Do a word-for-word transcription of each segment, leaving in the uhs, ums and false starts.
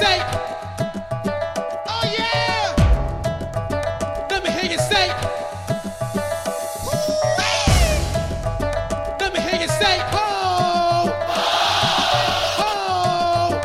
say, oh yeah. Let me hear you say, let me hear you say, oh, oh, oh,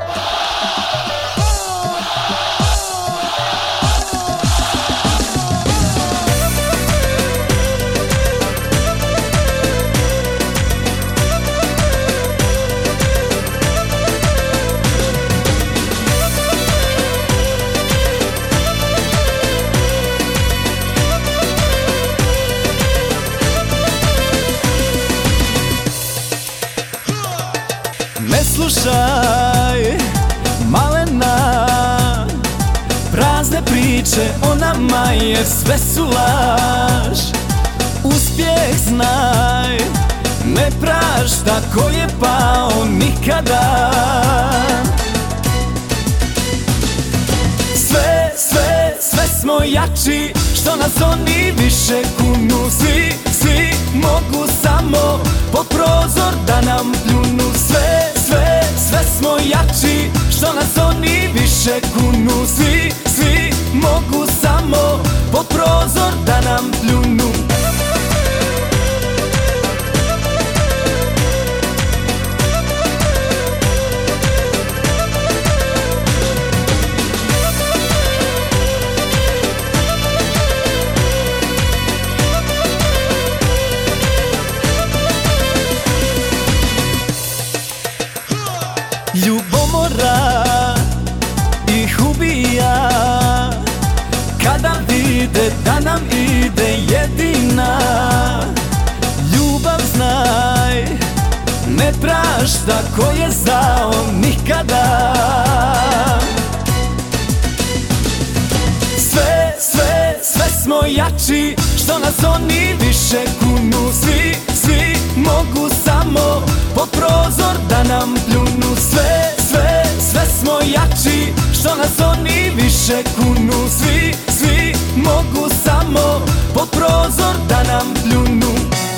Ne slušaj, malena, prazne priče o nama jer sve su laž. Uspjeh znaj, ne prašta ko je pao nikada. Sve, sve, sve smo jači, što nas oni više kunu. Svi, svi mogu samo pod prozor da nam pljunu. Sve, sve, sve smo jači, što nas oni više kunu. Svi, svi mogu samo pod prozor da nam pljunu. Ljubomora ih ubija kada vide da nam ide jedina. Ljubav znaj, ne prašta ko je zao nikada. Sve, sve, sve smo jači, što nas oni više kunu. Svi, svi mogu samo pod prozor da nam pljunu. Sve, sve, sve smo jači, što nas oni više kunu. Svi, svi mogu samo pod prozor da nam pljunu.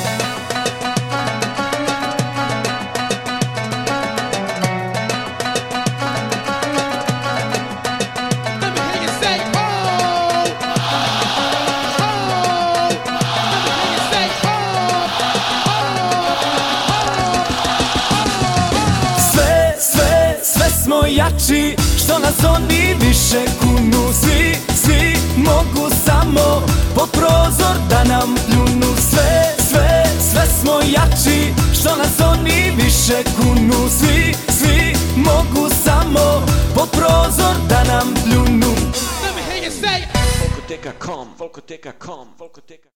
Jači, što nas oni više kunu. Svi, svi mogu samo pod prozor da nam pljunu. Sve, sve, sve smo jači, što nas oni više kunu. Svi, svi mogu samo pod prozor da nam pljunu. Let me hear you say, Volkoteka com, Volkoteka com, Volkoteka